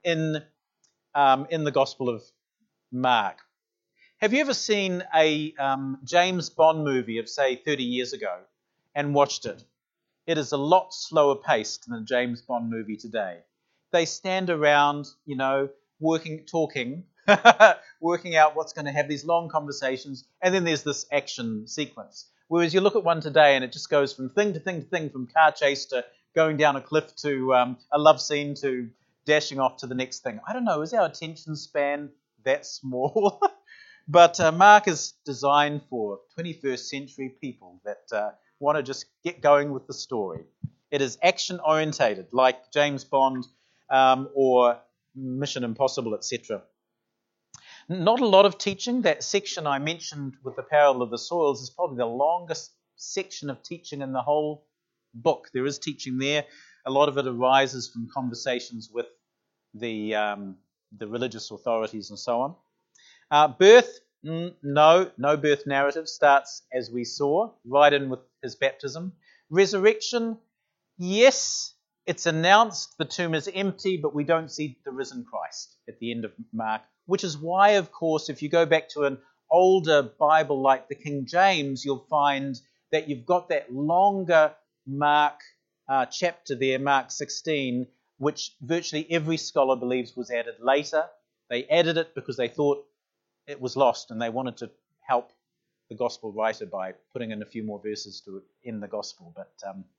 in the Gospel of Mark. Have you ever seen a James Bond movie of, say, 30 years ago and watched it? It is a lot slower paced than a James Bond movie today. They stand around, talking, working out what's going to have these long conversations, and then there's this action sequence. Whereas you look at one today and it just goes from thing to thing to thing, from car chase to going down a cliff to a love scene to dashing off to the next thing. I don't know, is our attention span that small? But Mark is designed for 21st century people that want to just get going with the story. It is action-orientated, like James Bond or Mission Impossible, etc. Not a lot of teaching. That section I mentioned with the parable of the soils is probably the longest section of teaching in the whole book. There is teaching there. A lot of it arises from conversations with the religious authorities and so on. Birth, no birth narrative. Starts as we saw, right in with his baptism. Resurrection, yes, it's announced the tomb is empty, but we don't see the risen Christ at the end of Mark, which is why, of course, if you go back to an older Bible like the King James, you'll find that you've got that longer Mark chapter there, Mark 16, which virtually every scholar believes was added later. They added it because they thought it was lost and they wanted to help the gospel writer by putting in a few more verses to end the gospel, but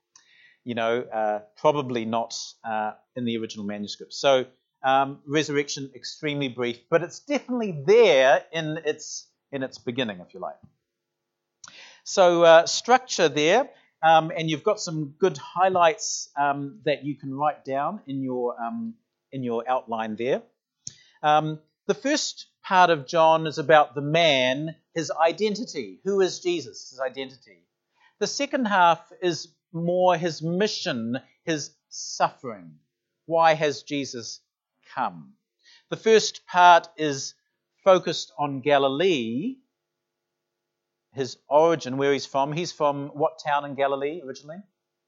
probably not in the original manuscript. So resurrection, extremely brief, but it's definitely there in its beginning, if you like. So structure there, and you've got some good highlights that you can write down in your outline there. The first part of John is about the man, his identity. Who is Jesus? His identity. The second half is more his mission, his suffering. Why has Jesus come? The first part is focused on Galilee, his origin, where he's from. He's from what town in Galilee originally?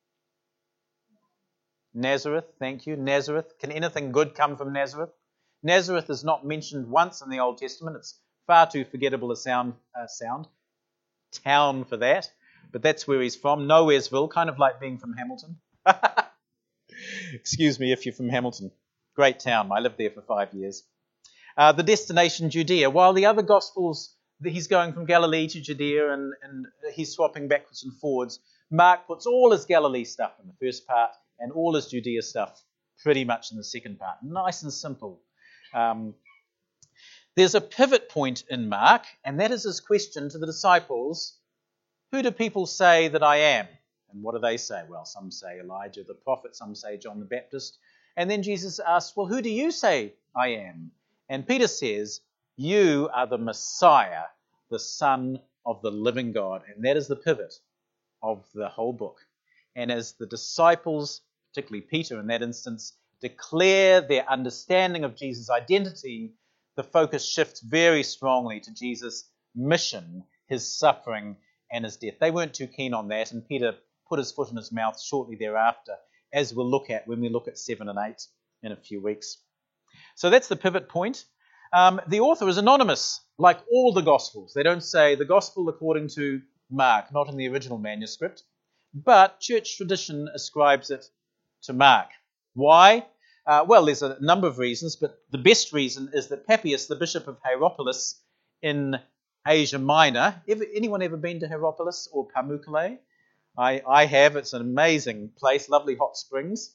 Nazareth, thank you. Nazareth. Can anything good come from Nazareth? Nazareth is not mentioned once in the Old Testament. It's far too forgettable a town for that. But that's where he's from. Nowheresville, kind of like being from Hamilton. Excuse me if you're from Hamilton. Great town. I lived there for 5 years. The destination, Judea. While the other Gospels, he's going from Galilee to Judea and he's swapping backwards and forwards, Mark puts all his Galilee stuff in the first part and all his Judea stuff pretty much in the second part. Nice and simple. There's a pivot point in Mark, and that is his question to the disciples: who do people say that I am? And what do they say? Well, some say Elijah the prophet, some say John the Baptist. And then Jesus asks, well, who do you say I am? And Peter says, you are the Messiah, the Son of the living God. And that is the pivot of the whole book. And as the disciples, particularly Peter in that instance, declare their understanding of Jesus' identity, the focus shifts very strongly to Jesus' mission, his suffering, and his death. They weren't too keen on that, and Peter put his foot in his mouth shortly thereafter, as we'll look at when we look at 7 and 8 in a few weeks. So that's the pivot point. The author is anonymous, like all the Gospels. They don't say the Gospel according to Mark, not in the original manuscript, but church tradition ascribes it to Mark. Why? Well, there's a number of reasons, but the best reason is that Papias, the bishop of Hierapolis in Asia Minor. Anyone ever been to Hierapolis or Pamukkale? I have. It's an amazing place, lovely hot springs.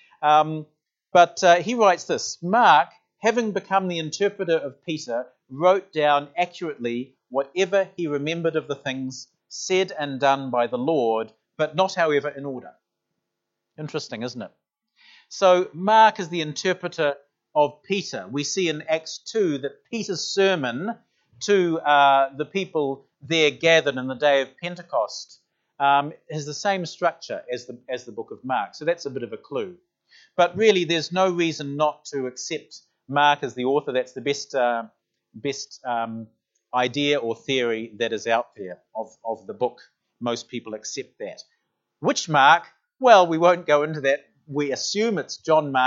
But he writes this: Mark, having become the interpreter of Peter, wrote down accurately whatever he remembered of the things said and done by the Lord, but not, however, in order. Interesting, isn't it? So Mark is the interpreter of Peter. We see in Acts 2 that Peter's sermon to the people there gathered in the day of Pentecost has the same structure as the book of Mark. So that's a bit of a clue. But really, there's no reason not to accept Mark as the author. That's the best idea or theory that is out there of the book. Most people accept that. Which Mark? Well, we won't go into that. We assume it's John Mark,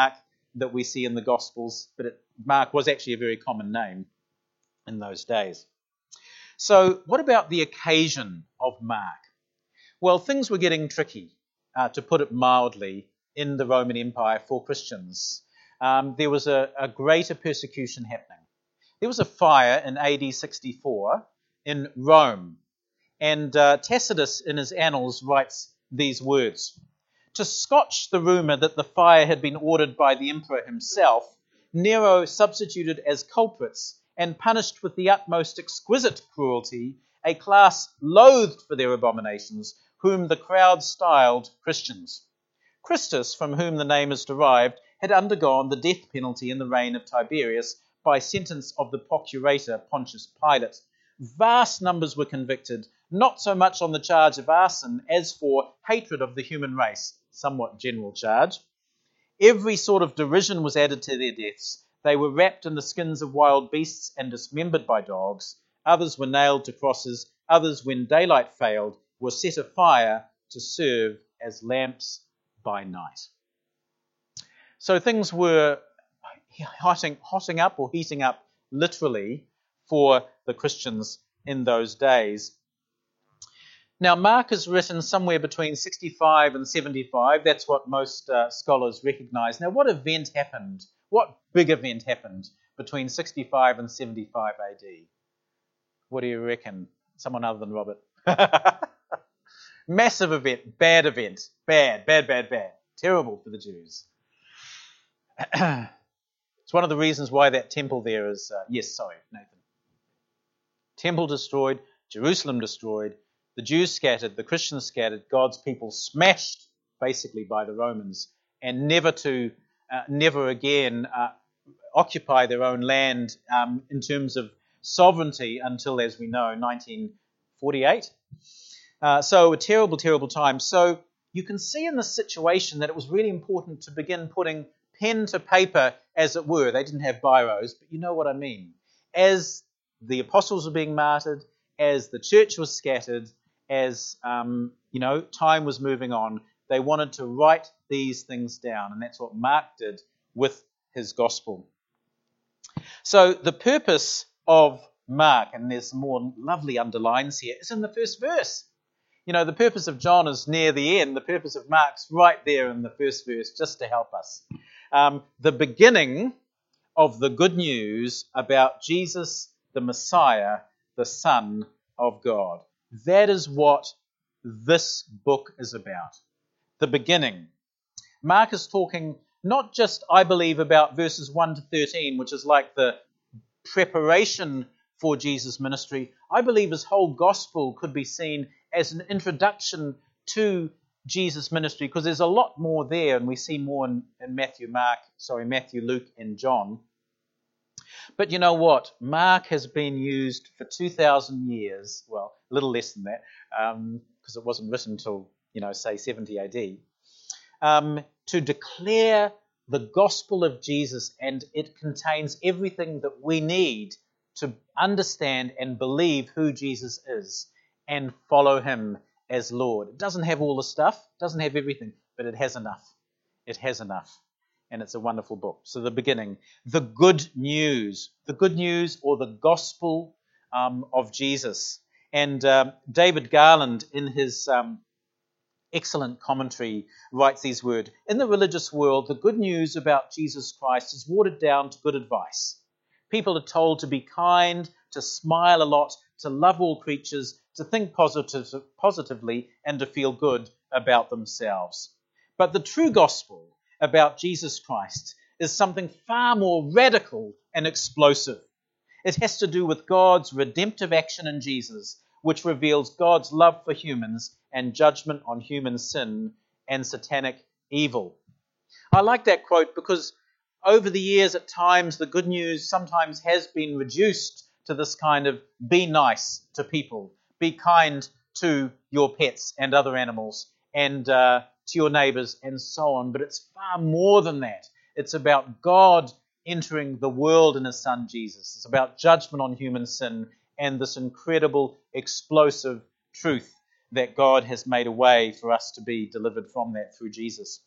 that we see in the Gospels, but Mark was actually a very common name in those days. So what about the occasion of Mark? Well, things were getting tricky, to put it mildly, in the Roman Empire for Christians. There was a greater persecution happening. There was a fire in AD 64 in Rome, and Tacitus in his Annals writes these words: "To scotch the rumour that the fire had been ordered by the emperor himself, Nero substituted as culprits and punished with the utmost exquisite cruelty a class loathed for their abominations, whom the crowd styled Christians. Christus, from whom the name is derived, had undergone the death penalty in the reign of Tiberius by sentence of the procurator Pontius Pilate. Vast numbers were convicted, not so much on the charge of arson as for hatred of the human race," somewhat general charge. "Every sort of derision was added to their deaths. They were wrapped in the skins of wild beasts and dismembered by dogs. Others were nailed to crosses. Others, when daylight failed, were set afire to serve as lamps by night." So things were heating up literally for the Christians in those days. Now, Mark is written somewhere between 65 and 75. That's what most scholars recognize. Now, what event happened? What big event happened between 65 and 75 AD? What do you reckon? Someone other than Robert. Massive event. Bad. Terrible for the Jews. It's one of the reasons why that temple there is... Nathan. Temple destroyed, Jerusalem destroyed, the Jews scattered, the Christians scattered, God's people smashed, basically, by the Romans, and never again occupy their own land in terms of sovereignty until, as we know, 1948. So a terrible, terrible time. So you can see in this situation that it was really important to begin putting pen to paper, as it were. They didn't have biros, but you know what I mean. As the apostles were being martyred, as the church was scattered, as time was moving on, they wanted to write these things down, and that's what Mark did with his gospel. So the purpose of Mark, and there's some more lovely underlines here, is in the first verse. You know, the purpose of John is near the end. The purpose of Mark's right there in the first verse, just to help us. The beginning of the good news about Jesus, the Messiah, the Son of God. That is what this book is about. The beginning. Mark is talking not just, I believe, about verses 1 to 13, which is like the preparation for Jesus' ministry. I believe his whole gospel could be seen as an introduction to Jesus' ministry, because there's a lot more there, and we see more in Matthew, Luke, and John. But you know what? Mark has been used for 2,000 years, well, a little less than that, because it wasn't written until, say 70 AD, to declare the gospel of Jesus, and it contains everything that we need to understand and believe who Jesus is and follow him as Lord. It doesn't have all the stuff, doesn't have everything, but it has enough. It has enough. And it's a wonderful book. So the beginning, the good news or the gospel of Jesus. And David Garland, in his excellent commentary, writes these words: "In the religious world, the good news about Jesus Christ is watered down to good advice. People are told to be kind, to smile a lot, to love all creatures, to think positively, and to feel good about themselves. But the true gospel about Jesus Christ is something far more radical and explosive. It has to do with God's redemptive action in Jesus, which reveals God's love for humans and judgment on human sin and satanic evil." I like that quote because over the years, at times, the good news sometimes has been reduced to this kind of be nice to people, be kind to your pets and other animals, and to your neighbours, and so on. But it's far more than that. It's about God entering the world in his Son Jesus. It's about judgment on human sin and this incredible, explosive truth that God has made a way for us to be delivered from that through Jesus.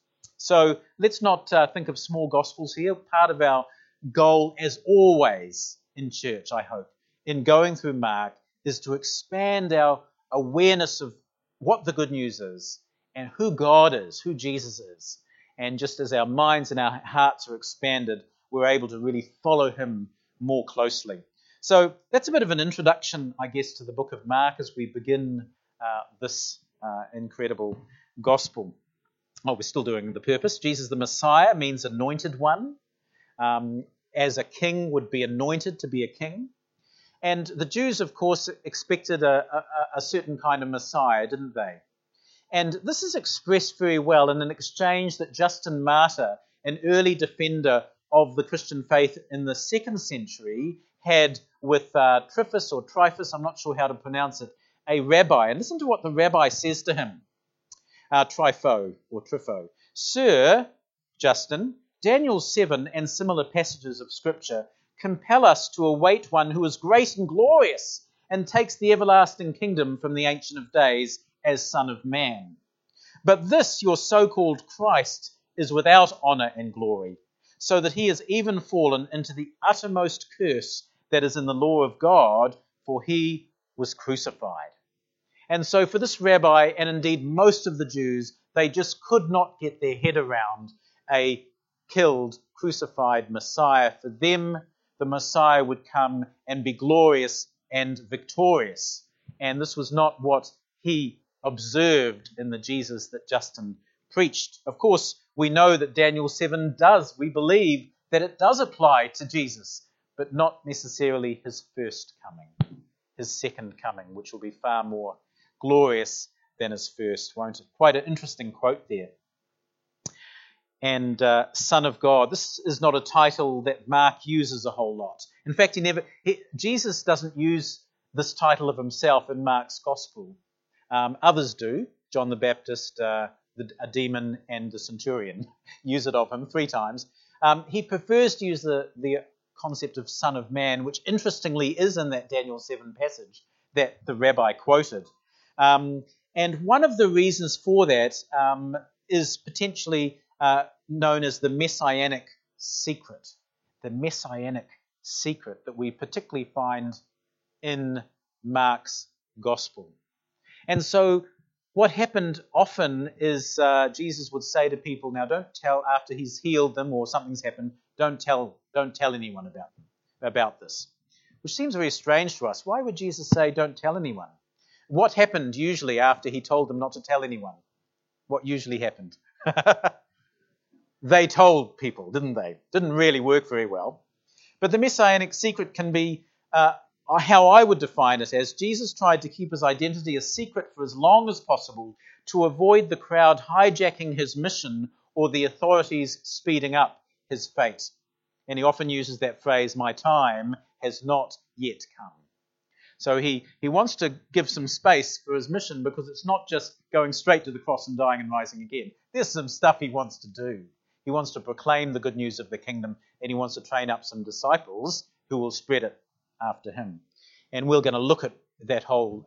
So let's not think of small gospels here. Part of our goal, as always in church, I hope, in going through Mark, is to expand our awareness of what the good news is and who God is, who Jesus is. And just as our minds and our hearts are expanded, we're able to really follow him more closely. So that's a bit of an introduction, I guess, to the book of Mark as we begin this incredible gospel. Oh, we're still doing the purpose. Jesus the Messiah means anointed one. As a king would be anointed to be a king. And the Jews, of course, expected a certain kind of Messiah, didn't they? And this is expressed very well in an exchange that Justin Martyr, an early defender of the Christian faith in the 2nd century, had with Tryphus, I'm not sure how to pronounce it, a rabbi. And listen to what the rabbi says to him, Trypho. Sir, Justin, Daniel 7 and similar passages of Scripture compel us to await one who is great and glorious and takes the everlasting kingdom from the Ancient of Days as Son of Man. But this, your so-called Christ, is without honour and glory, so that he has even fallen into the uttermost curse that is in the law of God, for he was crucified. And so for this rabbi, and indeed most of the Jews, they just could not get their head around a killed, crucified Messiah. For them, the Messiah would come and be glorious and victorious. And this was not what he observed in the Jesus that Justin preached. Of course, we know that Daniel 7 does. We believe that it does apply to Jesus, but not necessarily his first coming, his second coming, which will be far more glorious than his first, won't it? Quite an interesting quote there. And Son of God. This is not a title that Mark uses a whole lot. In fact, Jesus doesn't use this title of himself in Mark's Gospel. Others do. John the Baptist, a demon, and the centurion use it of him 3 times. He prefers to use the concept of Son of Man, which interestingly is in that Daniel 7 passage that the rabbi quoted. And one of the reasons for that is potentially known as the Messianic secret. The Messianic secret that we particularly find in Mark's Gospel. And so what happened often is Jesus would say to people, now don't tell, after he's healed them or something's happened, don't tell anyone about this. Which seems very strange to us. Why would Jesus say don't tell anyone? What happened usually after he told them not to tell anyone? What usually happened? They told people, didn't they? Didn't really work very well. But the Messianic secret can be how I would define it as Jesus tried to keep his identity a secret for as long as possible to avoid the crowd hijacking his mission or the authorities speeding up his fate. And he often uses that phrase, my time has not yet come. So he wants to give some space for his mission because it's not just going straight to the cross and dying and rising again. There's some stuff he wants to do. He wants to proclaim the good news of the kingdom, and he wants to train up some disciples who will spread it after him. And we're going to look at that whole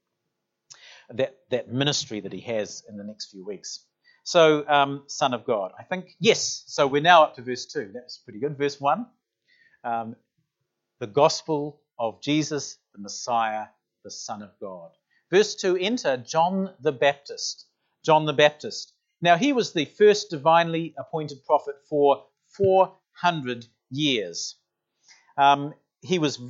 that ministry that he has in the next few weeks. So, Son of God, I think, yes. So we're now up to verse 2. That's pretty good. Verse 1, the gospel of Jesus, the Messiah, the Son of God. Verse 2, enter John the Baptist. John the Baptist. Now, he was the first divinely appointed prophet for 400 years. He was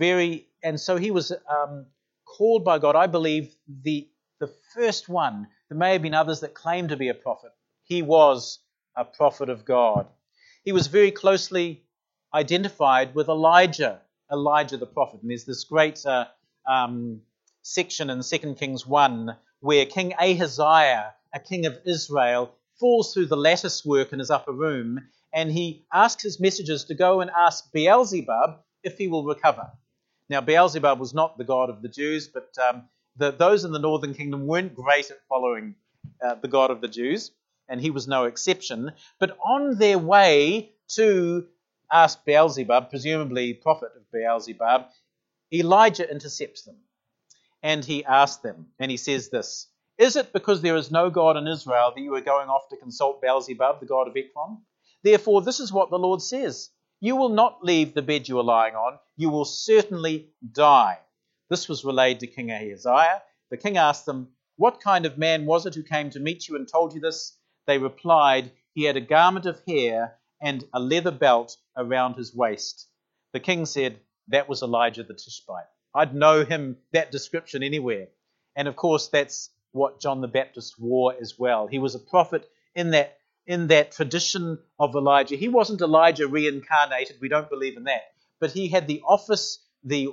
called by God, I believe, the first one. There may have been others that claimed to be a prophet. He was a prophet of God. He was very closely identified with Elijah the prophet. And there's this great section in 2 Kings 1 where King Ahaziah, a king of Israel, falls through the lattice work in his upper room, and he asks his messengers to go and ask Beelzebub if he will recover. Now, Beelzebub was not the god of the Jews, but those in the northern kingdom weren't great at following the God of the Jews, and he was no exception. But on their way to ask Beelzebub, presumably prophet of Beelzebub, Elijah intercepts them, and he asks them, and he says this, Is it because there is no God in Israel that you are going off to consult Beelzebub, the god of Ekron? Therefore, this is what the Lord says. You will not leave the bed you are lying on. You will certainly die. This was relayed to King Ahaziah. The king asked them, what kind of man was it who came to meet you and told you this? They replied, he had a garment of hair and a leather belt around his waist. The king said, that was Elijah the Tishbite. I'd know him, that description, anywhere. And of course, that's what John the Baptist wore as well. He was a prophet in that tradition of Elijah. He wasn't Elijah reincarnated. We don't believe in that. But he had the office, the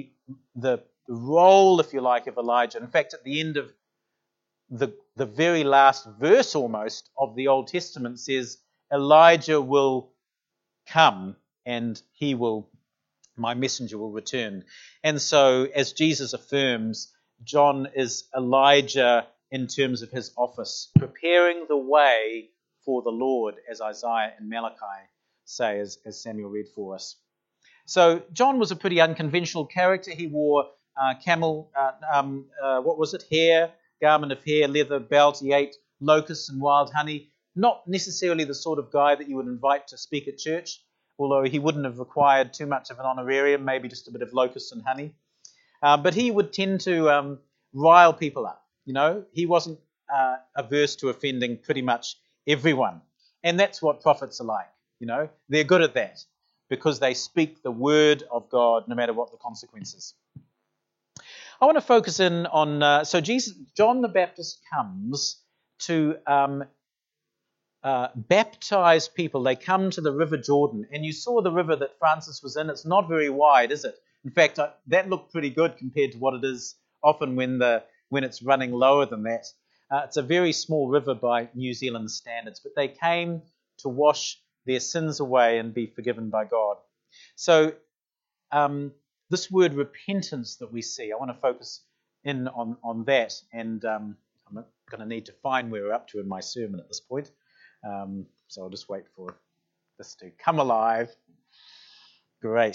role, if you like, of Elijah. In fact, at the end of the very last verse almost of the Old Testament says, Elijah will come and my messenger will return. And so, as Jesus affirms, John is Elijah in terms of his office, preparing the way for the Lord, as Isaiah and Malachi say, as Samuel read for us. So John was a pretty unconventional character. He wore hair, garment of hair, leather belt. He ate locusts and wild honey. Not necessarily the sort of guy that you would invite to speak at church, although he wouldn't have required too much of an honorarium, maybe just a bit of locusts and honey. But he would tend to rile people up. He wasn't averse to offending pretty much everyone. And that's what prophets are like. They're good at that because they speak the word of God no matter what the consequences. I want to focus in on, John the Baptist comes to baptize people. They come to the River Jordan. And you saw the river that Francis was in. It's not very wide, is it? In fact, that looked pretty good compared to what it is often when it's running lower than that. It's a very small river by New Zealand standards, but they came to wash their sins away and be forgiven by God. So this word repentance that we see, I want to focus in on that, and I'm going to need to find where we're up to in my sermon at this point. So I'll just wait for this to come alive. Great.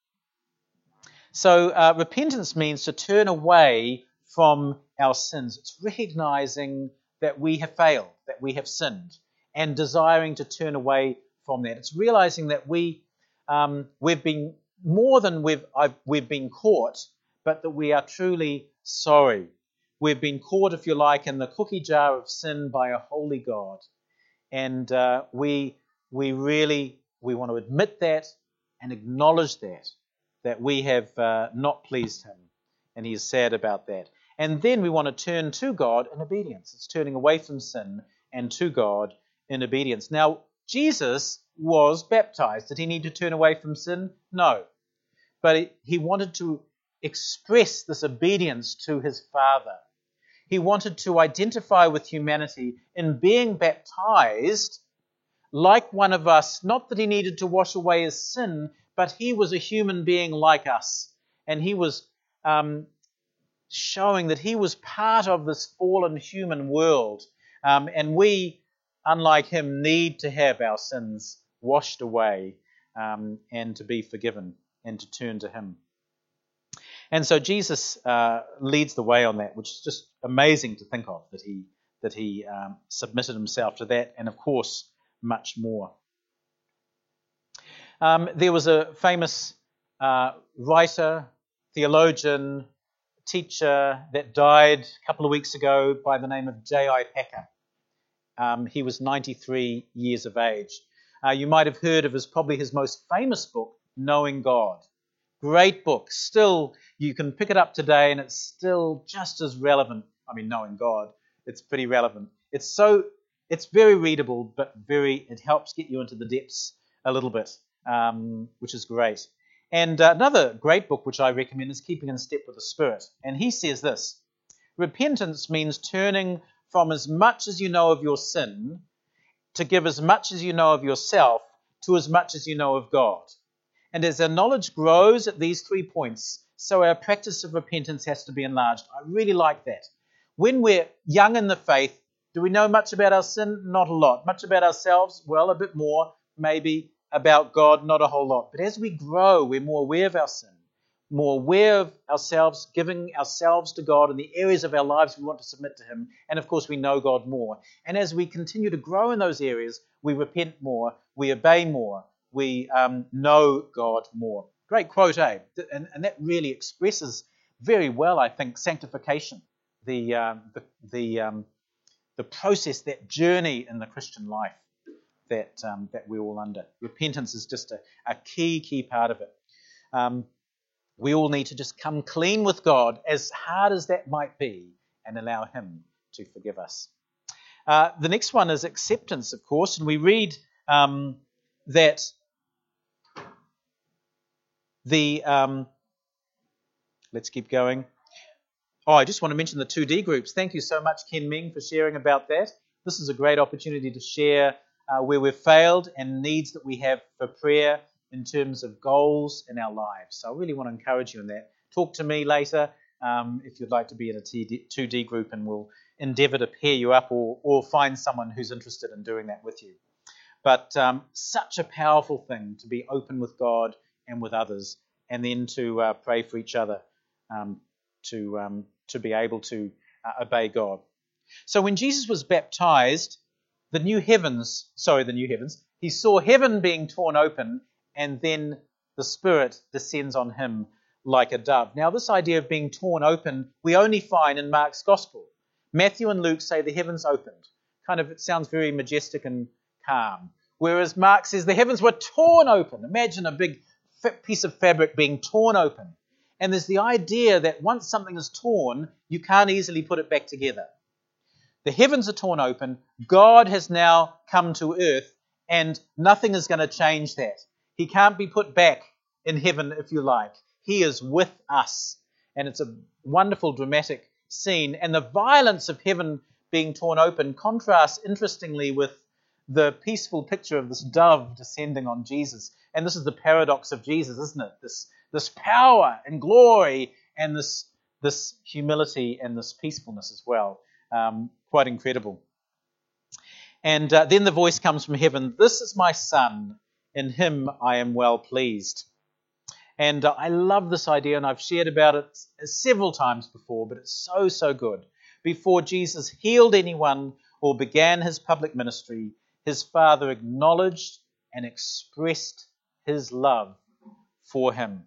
So repentance means to turn away from our sins. It's recognizing that we have failed, that we have sinned, and desiring to turn away from that. It's realizing that we've been more than we've been caught, but that we are truly sorry. We've been caught, if you like, in the cookie jar of sin by a holy God, and we want to admit that and acknowledge that we have not pleased him, and he is sad about that. And then we want to turn to God in obedience. It's turning away from sin and to God in obedience. Now, Jesus was baptized. Did he need to turn away from sin? No. But he wanted to express this obedience to his Father. He wanted to identify with humanity in being baptized like one of us. Not that he needed to wash away his sin, but he was a human being like us. And he was showing that he was part of this fallen human world. And we, unlike him, need to have our sins washed away and to be forgiven and to turn to him. And so Jesus leads the way on that, which is just amazing to think of, that he submitted himself to that, and of course, much more. There was a famous writer, theologian, teacher that died a couple of weeks ago by the name of J.I. Packer. He was 93 years of age. You might have heard of probably his most famous book, Knowing God. Great book. Still, you can pick it up today and it's still just as relevant. I mean, Knowing God, it's pretty relevant. It's very readable, but it helps get you into the depths a little bit, which is great. And another great book which I recommend is Keeping in Step with the Spirit. And he says this: repentance means turning from as much as you know of your sin to give as much as you know of yourself to as much as you know of God. And as our knowledge grows at these 3 points, so our practice of repentance has to be enlarged. I really like that. When we're young in the faith, do we know much about our sin? Not a lot. Much about ourselves? Well, a bit more. Maybe about God? Not a whole lot. But as we grow, we're more aware of our sin. more aware of ourselves, giving ourselves to God in the areas of our lives we want to submit to Him. And of course, we know God more. And as we continue to grow in those areas, we repent more, we obey more, we know God more. Great quote, eh? And that really expresses very well, I think, sanctification, the process, that journey in the Christian life that we're all under. Repentance is just a key part of it. We all need to just come clean with God, as hard as that might be, and allow Him to forgive us. The next one is acceptance, of course, and we read that let's keep going. Oh, I just want to mention the 2D groups. Thank you so much, Ken Ming, for sharing about that. This is a great opportunity to share where we've failed and needs that we have for prayer in terms of goals in our lives. So I really want to encourage you in that. Talk to me later if you'd like to be in a 2D group, and we'll endeavour to pair you up or find someone who's interested in doing that with you. But such a powerful thing to be open with God and with others, and then to pray for each other, to be able to obey God. So when Jesus was baptized, he saw heaven being torn open, and then the Spirit descends on him like a dove. Now, this idea of being torn open, we only find in Mark's Gospel. Matthew and Luke say the heavens opened. It sounds very majestic and calm. Whereas Mark says the heavens were torn open. Imagine a big piece of fabric being torn open. And there's the idea that once something is torn, you can't easily put it back together. The heavens are torn open. God has now come to earth, and nothing is going to change that. He can't be put back in heaven, if you like. He is with us. And it's a wonderful, dramatic scene. And the violence of heaven being torn open contrasts, interestingly, with the peaceful picture of this dove descending on Jesus. And this is the paradox of Jesus, isn't it? This power and glory, and this humility and this peacefulness as well. Quite incredible. And then the voice comes from heaven, "This is my Son, in him I am well pleased." And I love this idea, and I've shared about it several times before, but it's so good. Before Jesus healed anyone or began his public ministry, his Father acknowledged and expressed his love for him.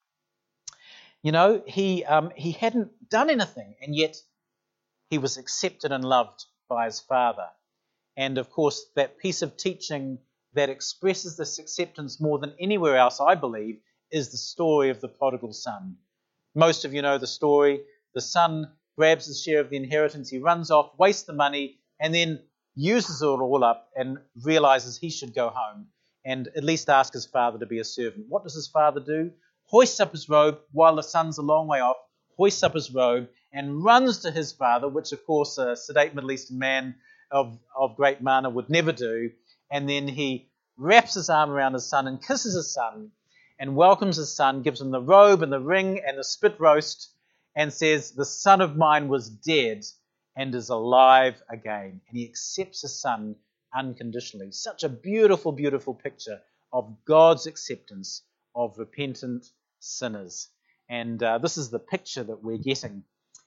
You know, he hadn't done anything, and yet he was accepted and loved by his Father. And of course, that piece of teaching that expresses this acceptance more than anywhere else, I believe, is the story of the prodigal son. Most of you know the story. The son grabs his share of the inheritance, he runs off, wastes the money, and then uses it all up and realizes he should go home and at least ask his father to be a servant. What does his father do? Hoists up his robe while the son's a long way off, hoists up his robe and runs to his father, which of course a sedate Middle Eastern man of great mana would never do. And then he wraps his arm around his son and kisses his son and welcomes his son, gives him the robe and the ring and the spit roast, and says, "The son of mine was dead and is alive again." And he accepts his son unconditionally. Such a beautiful, beautiful picture of God's acceptance of repentant sinners. And this is the picture that we're getting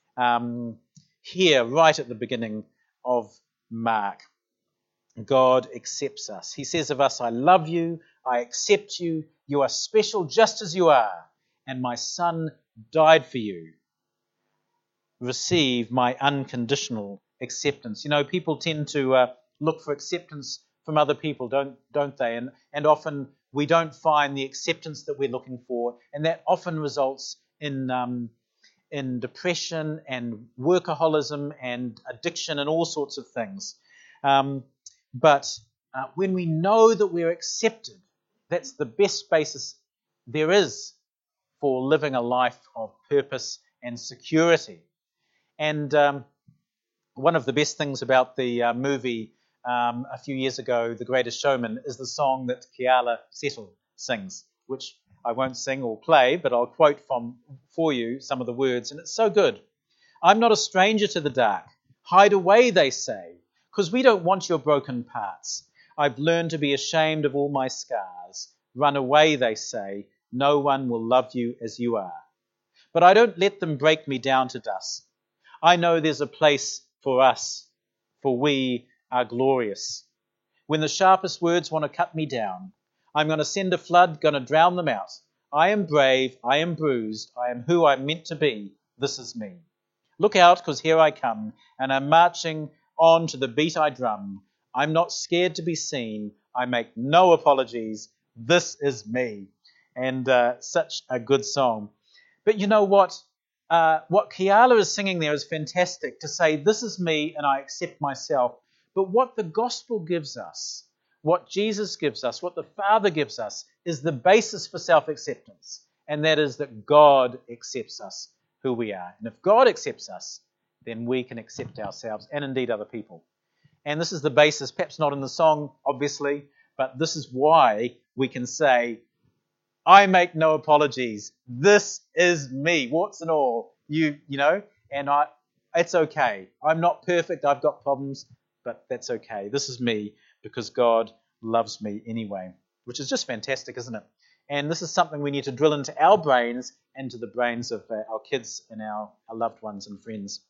here right at the beginning of Mark. God accepts us. He says of us, "I love you, I accept you, you are special just as you are, and my son died for you. Receive my unconditional acceptance." You know, people tend to look for acceptance from other people, don't they? And often we don't find the acceptance that we're looking for, and that often results in depression and workaholism and addiction and all sorts of things. But when we know that we're accepted, that's the best basis there is for living a life of purpose and security. And one of the best things about the movie a few years ago, The Greatest Showman, is the song that Keala Settle sings, which I won't sing or play, but I'll quote for you some of the words, and it's so good. "I'm not a stranger to the dark. Hide away, they say, 'cause we don't want your broken parts. I've learned to be ashamed of all my scars. Run away, they say. No one will love you as you are. but I don't let them break me down to dust. I know there's a place for us, for we are glorious. When the sharpest words want to cut me down, I'm going to send a flood, going to drown them out. I am brave, I am bruised, I am who I'm meant to be. This is me. Look out, because here I come, and I'm marching on to the beat I drum. I'm not scared to be seen. I make no apologies. This is me. And such a good song. But you know what? What Kiala is singing there is fantastic, to say, this is me and I accept myself. But what the gospel gives us, what Jesus gives us, what the Father gives us, is the basis for self-acceptance. And that is that God accepts us who we are. And if God accepts us, then we can accept ourselves and indeed other people. And this is the basis, perhaps not in the song, obviously, but this is why we can say, I make no apologies. This is me, warts and all. You know, and it's okay. I'm not perfect. I've got problems, but that's okay. This is me because God loves me anyway, which is just fantastic, isn't it? And this is something we need to drill into our brains and to the brains of our kids and our loved ones and friends.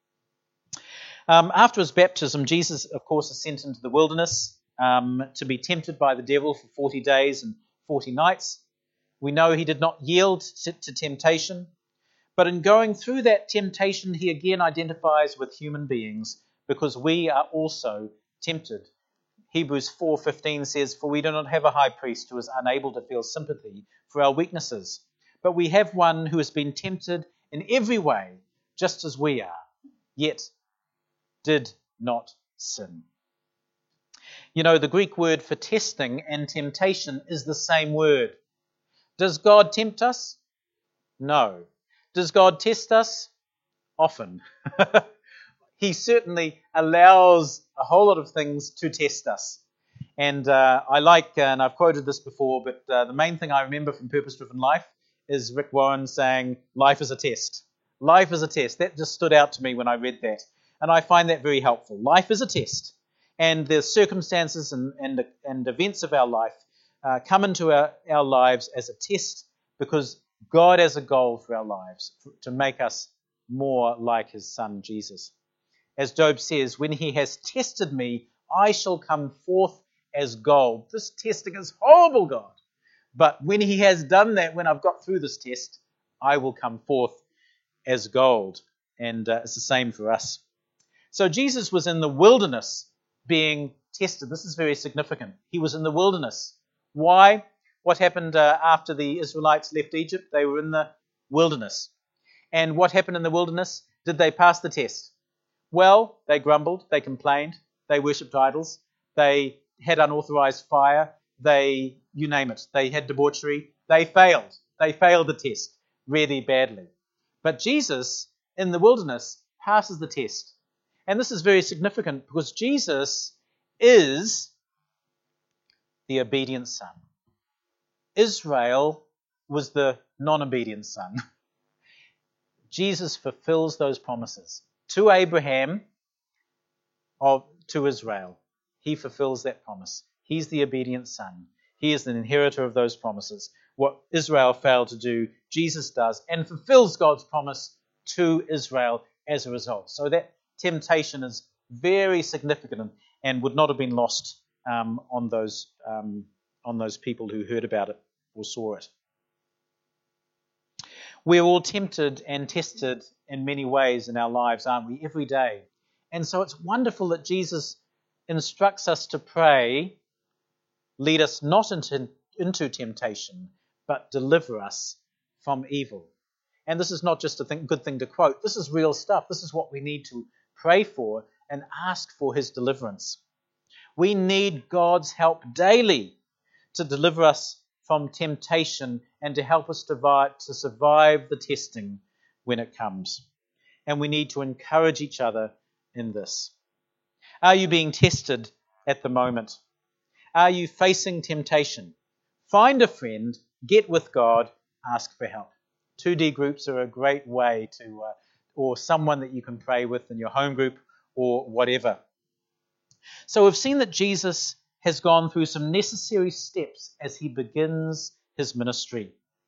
After his baptism, Jesus, of course, is sent into the wilderness to be tempted by the devil for 40 days and 40 nights. We know he did not yield to temptation, but in going through that temptation, he again identifies with human beings because we are also tempted. Hebrews 4:15 says, "For we do not have a high priest who is unable to feel sympathy for our weaknesses, but we have one who has been tempted in every way, just as we are, yet did not sin." You know, the Greek word for testing and temptation is the same word. Does God tempt us? No. Does God test us? Often. He certainly allows a whole lot of things to test us. And I like, and I've quoted this before, but the main thing I remember from Purpose Driven Life is Rick Warren saying, life is a test. Life is a test. That just stood out to me when I read that. And I find that very helpful. Life is a test. And the circumstances and events of our life come into our lives as a test because God has a goal for our lives, to make us more like his son, Jesus. As Job says, when he has tested me, I shall come forth as gold. This testing is horrible, God. But when he has done that, when I've got through this test, I will come forth as gold. And it's the same for us. So Jesus was in the wilderness being tested. This is very significant. He was in the wilderness. Why? What happened after the Israelites left Egypt? They were in the wilderness. And what happened in the wilderness? Did they pass the test? Well, they grumbled, they complained, they worshipped idols, they had unauthorized fire, you name it, they had debauchery. They failed. They failed the test really badly. But Jesus, in the wilderness, passes the test. And this is very significant because Jesus is the obedient son. Israel was the non-obedient son. Jesus fulfills those promises to Abraham, to Israel. He fulfills that promise. He's the obedient son. He is the inheritor of those promises. What Israel failed to do, Jesus does and fulfills God's promise to Israel as a result. So that temptation is very significant and would not have been lost on those people who heard about it or saw it. We're all tempted and tested in many ways in our lives, aren't we? Every day. And so it's wonderful that Jesus instructs us to pray, lead us not into temptation, but deliver us from evil. And this is not just a good thing to quote. This is real stuff. This is what we need to pray for and ask for his deliverance. We need God's help daily to deliver us from temptation and to help us to survive the testing when it comes. And we need to encourage each other in this. Are you being tested at the moment? Are you facing temptation? Find a friend, get with God, ask for help. 2D groups are a great way to, or someone that you can pray with in your home group or whatever. So we've seen that Jesus has gone through some necessary steps as he begins his ministry.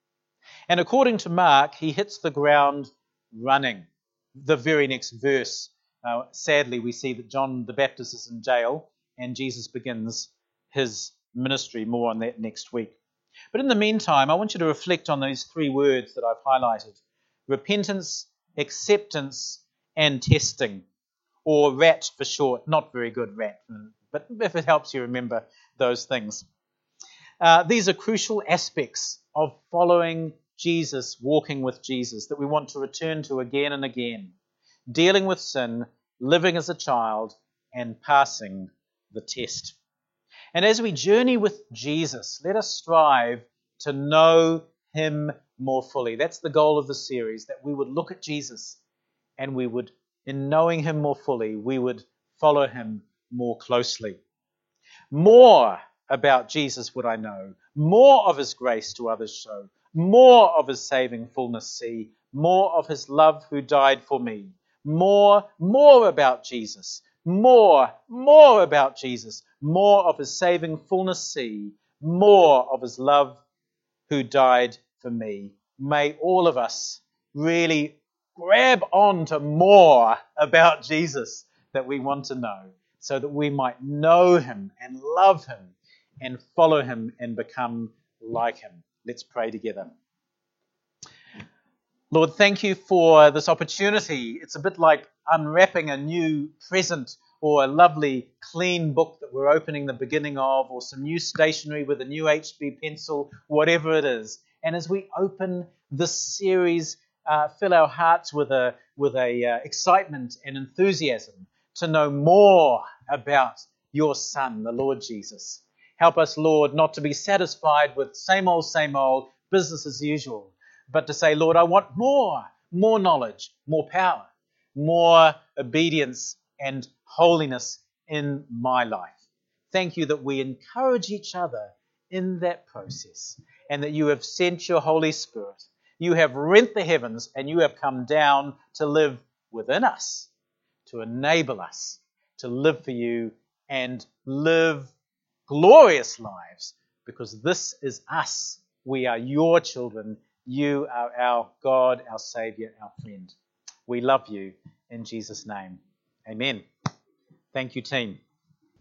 And according to Mark, he hits the ground running. The very next verse, sadly, we see that John the Baptist is in jail and Jesus begins his ministry. More on that next week. But in the meantime, I want you to reflect on these three words that I've highlighted: repentance, acceptance, and testing, or RAT for short. Not very good RAT, but if it helps you remember those things. These are crucial aspects of following Jesus, walking with Jesus, that we want to return to again and again. Dealing with sin, living as a child, and passing the test. And as we journey with Jesus, let us strive to know him more fully. That's the goal of the series, that we would look at Jesus and we would, in knowing him more fully, we would follow him more closely. More about Jesus would I know, more of his grace to others show, more of his saving fullness see, more of his love who died for me, more about Jesus, more about Jesus, more of his saving fullness see, more of his love who died for me. May all of us really grab on to more about Jesus that we want to know, so that we might know him and love him and follow him and become like him. Let's pray together. Lord, thank you for this opportunity. It's a bit like unwrapping a new present or a lovely clean book that we're opening the beginning of, or some new stationery with a new HB pencil, whatever it is. And as we open this series, fill our hearts with a excitement and enthusiasm to know more about your Son, the Lord Jesus. Help us, Lord, not to be satisfied with same old, business as usual, but to say, Lord, I want more knowledge, more power, more obedience and holiness in my life. Thank you that we encourage each other in that process, and that you have sent your Holy Spirit. You have rent the heavens and you have come down to live within us, to enable us to live for you and live glorious lives, because this is us. We are your children. You are our God, our Saviour, our friend. We love you in Jesus' name. Amen. Thank you, team.